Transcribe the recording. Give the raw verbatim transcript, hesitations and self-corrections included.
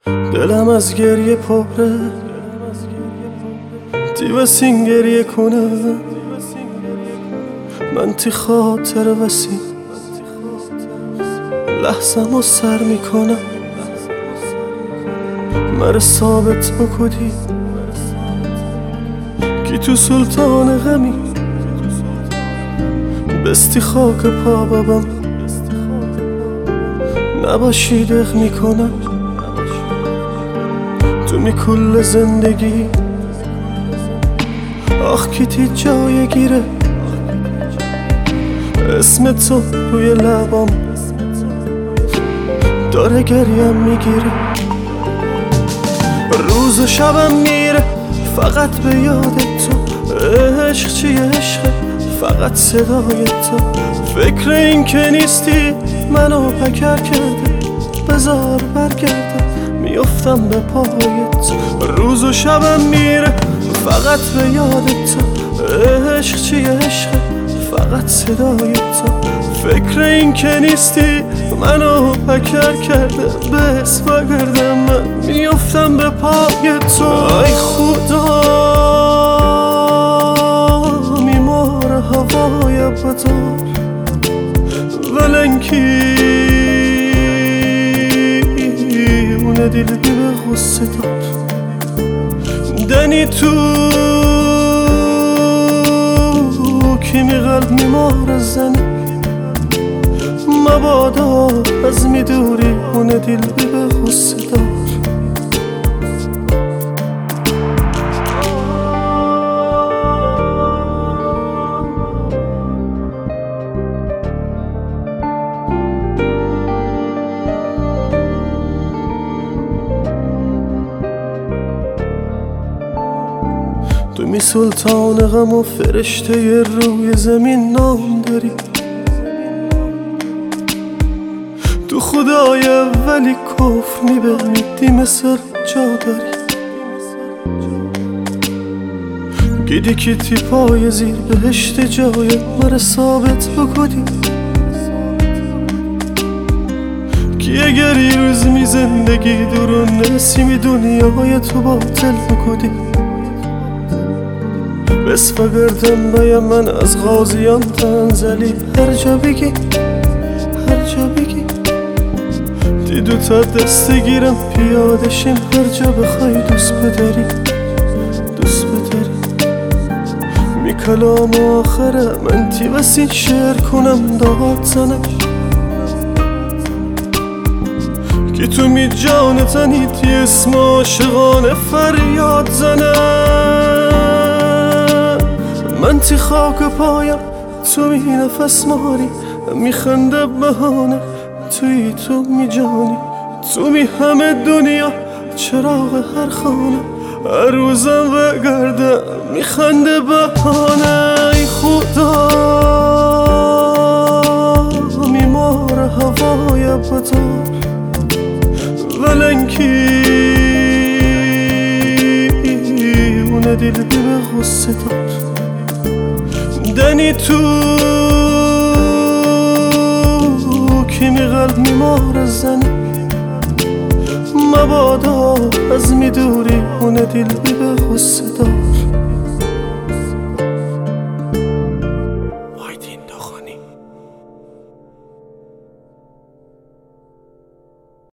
دلم از گریه پره دیوسین گریه کنه من تی خاطر وسی لحظم رو سر میکنم مر ثابت بکدی کی تو سلطان غمی بستی خاک پا بابم نباشی دق میکنم تو می کل زندگی آخ کی تی جای گیره اسم تو روی لبام داره گریم میگیره روز و شبم میره فقط به یاد تو عشق چیه عشقه فقط صدای تو فکر این که نیستی منو پکر کرده بذار برگردم میافتم به پایت روز و شبم میره فقط به یاد تو عشق چیه عشقه فقط صدای تو فکر این که نیستی منو پکر کرده بس بگردم من میافتم به پای تو ای خدا میمار هوای بطار ولنکی اون دل به غصه دار دنی تو کی می قلب میمار زنی مبادا از میدوری اون دل به غصه دار تو می سلطان غم و فرشته روی زمین نام داری تو خدای ولی کفر می بمیدی مثل جا داری گیدی که تی پای زیر بهشت جای مر ثابت بکنی که اگر یه روز می زندگی دورون نسیمی دنیای تو باطل بکنی بس فگردم بیم من از غازیان تنزلی هر جا بگی هر جا بگی دی دو تا دست گیرم پیاده شیم هر جا بخوای دوست بداری دوست بداری می کلام آخره من تی وسین شعر کنم داد زنم که تو می جان تنی تی اسم عاشقانه فریاد زنم من تی خاک پایم تو می نفس ماری میخنده بهانه توی تو می جانی تو می همه دنیا چراغ هر خانه هر روزم بگردم میخنده بهانه ای خدا میمار هوای بطار ولنکی اون دل به غصه دار دنی تو کی می قلب میمار زنی مبادا از میدوری اون دل به غصه دار